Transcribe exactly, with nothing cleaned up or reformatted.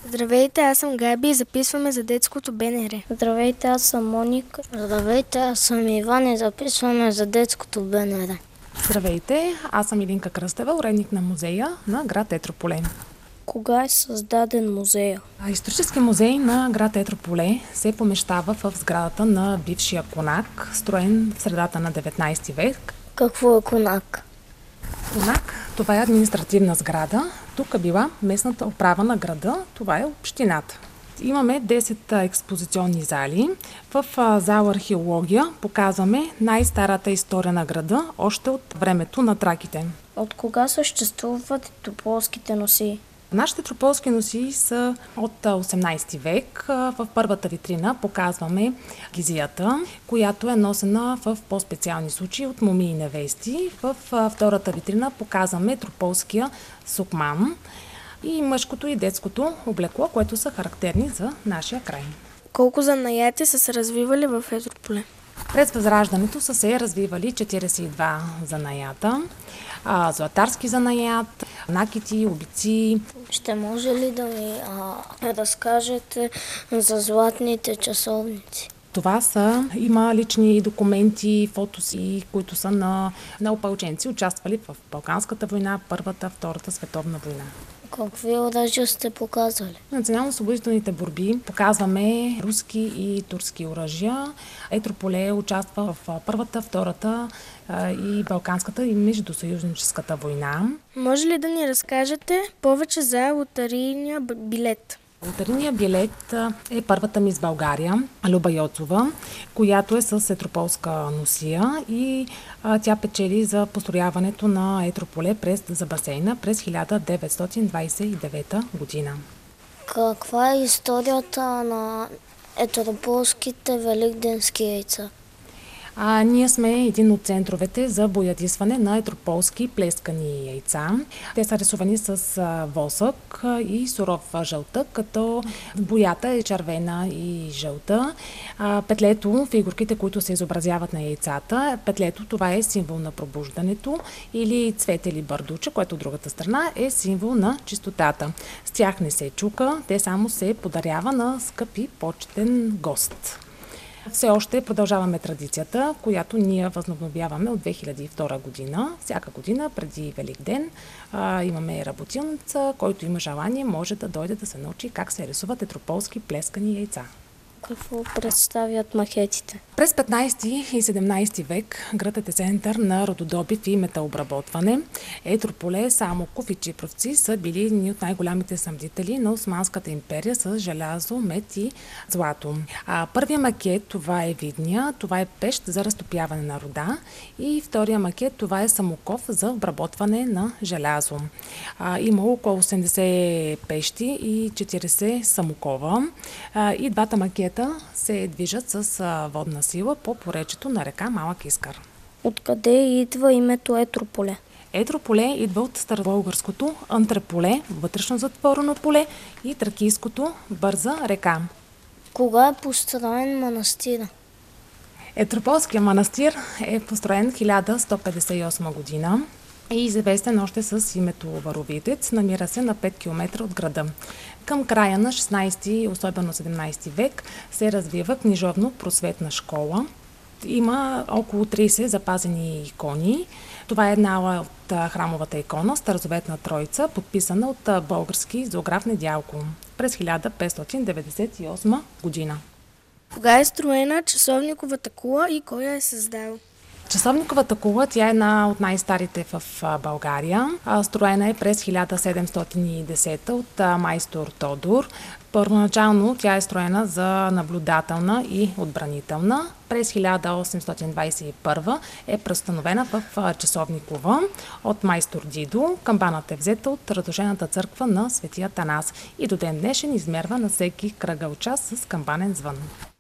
Здравейте, аз съм Габи и записваме за детското БНР. Здравейте, аз съм Моника. Здравейте, аз съм Иван и записваме за детското БНР. Здравейте, аз съм Илинка Кръстева, уредник на музея на град Етрополе. Кога е създаден музея? Исторически музей на град Етрополе се помещава в сградата на бившия конак, строен в средата на деветнайсети век. Какво е конак? Конак, това е административна сграда. Тук е била местната управа на града, това е общината. Имаме десет експозиционни зали. В зала археология показваме най-старата история на града, още от времето на траките. От кога съществуват тополските носии? Нашите трополски носии са от осемнайсети век. В първата витрина показваме гизията, която е носена в по-специални случаи от момии и невести. В втората витрина показваме трополския сукман и мъжкото и детското облекло, което са характерни за нашия край. Колко занаяти са се развивали в Етрополе? През Възраждането са се развивали четирийсет и два занаята. Златарски занаят, накити, обици. Ще може ли да ми а, разкажете за златните часовници? Това са, има лични документи, фотоси, които са на, на опълченци, участвали в Балканската война, Първата, Втората световна война. Какви оръжия сте показали? Национално-освободителните борби показваме руски и турски оръжия. Етрополе участва в Първата, Втората и Балканската и Междусъюзническата война. Може ли да ни разкажете повече за лотарийния билет? Лотарийният билет е първата мис България, Люба Йоцова, която е с етрополска носия и а, тя печели за построяването на Етрополе през, за басейна през хиляда деветстотин двайсет и девета година. Каква е историята на етрополските великденски яйца? А, ние сме един от центровете за боядисване на етрополски плескани яйца. Те са рисувани с а, восък и суров жълтък, като боята е червена и жълта. А, петлето, фигурките, които се изобразяват на яйцата, петлето това е символ на пробуждането, или цвете или бърдуче, което от другата страна е символ на чистотата. С тях не се чука, те само се подарява на скъпи почетен гост. Все още продължаваме традицията, която ние възобновяваме от две хиляди и втора година. Всяка година преди Великден а, имаме работилница, който има желание, може да дойде да се научи как се рисуват етрополски плескани яйца. Какво представят макетите? През петнайсети и седемнайсети век градът е център на рододобив и металообработване. Етрополе, Самоков и Чипровци са били едни от най-голямите снабдители на Османската империя с желязо, мед и злато. А, първият макет, това е Видния, това е пещ за разтопяване на руда, и втория макет, това е Самоков за обработване на желязо. А, има около осемдесет пещи и четирийсет самокова, а, и двата макета се движат с водна сила по поречието на река Малък Искър. Откъде идва името Етрополе? Етрополе идва от старобългарското антреполе, вътрешно затворено поле, и тракийското бърза река. Кога е построен манастира? Етрополския манастир е построен хиляда сто петдесет и осма година и известен още с името Варовитец. Намира се на пет километра от града. Към края на шестнайсети и особено седемнайсети век се развива книжовно-просветна школа. Има около трийсет запазени икони. Това е една от храмовата икона, Старозаветна Троица, подписана от български зоограф Недялко през хиляда петстотин деветдесет и осма година. Кога е строена часовниковата кула и кой я е създал? Часовниковата кула, тя е една от най-старите в България. Строена е през хиляда седемстотин и десета от майстор Тодор. Първоначално тя е строена за наблюдателна и отбранителна. През хиляда осемстотин двайсет и първа е преустановена в часовникова от майстор Дидо. Камбаната е взета от разрушената църква на Свети Атанас и до ден днешен измерва на всеки кръгъл час с камбанен звън.